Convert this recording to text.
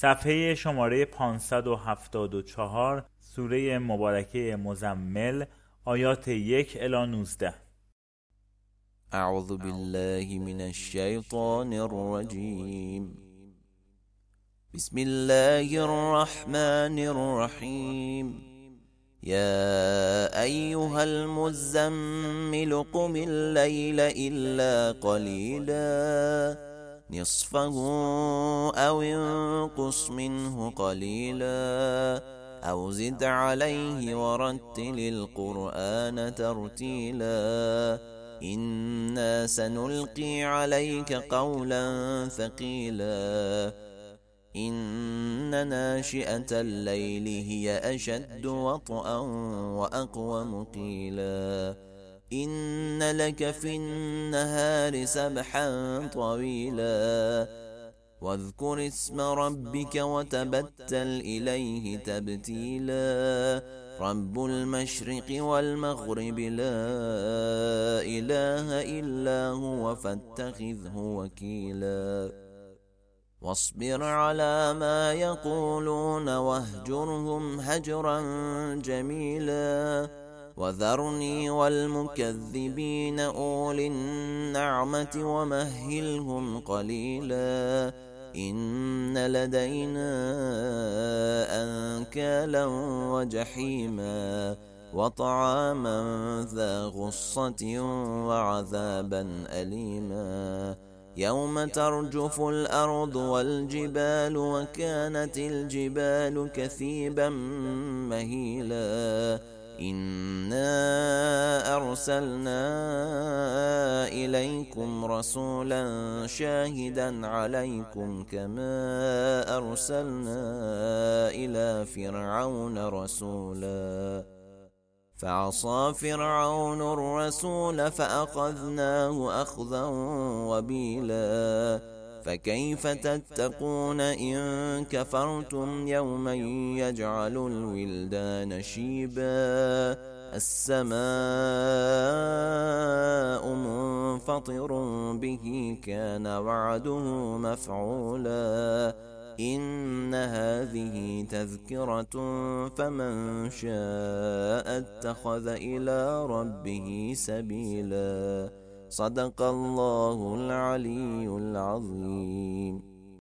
صفحه شماره 574 سوره مبارکه مزمل، آیات 1 الی 19. اعوذ بالله من الشیطان الرجیم. بسم الله الرحمن الرحیم. يا أيها المزمل قم الليل إلا قليلا نصفه أو انقص منه قليلا أو زد عليه ورتل القرآن ترتيلا إنا سنلقي عليك قولا ثقيلا إن ناشئة الليل هي أشد وطئا وأقوم قيلا إن لك في النهار سبحا طويلا واذكر اسم ربك وتبتل إليه تبتيلا رب المشرق والمغرب لا إله إلا هو فاتخذه وكيلا واصبر على ما يقولون واهجرهم هجرا جميلا وذرني والمكذبين أولي النعمة ومهلهم قليلا إن لدينا أنكالا وجحيما وطعاما ذا غصة وعذابا أليما يوم ترجف الأرض والجبال وكانت الجبال كثيبا مهيلا إنا أرسلنا إليكم رسولا شاهدا عليكم كما أرسلنا إلى فرعون رسولا فعصى فرعون الرسول فأخذناه أخذا وبيلا فكيف تتقون إن كفرتم يوما يجعل الولدان شيبا السماء منفطر به كان وعده مفعولا إن هذه تذكرة فمن شاء اتخذ إلى ربه سبيلا. صدق الله العلي العظيم.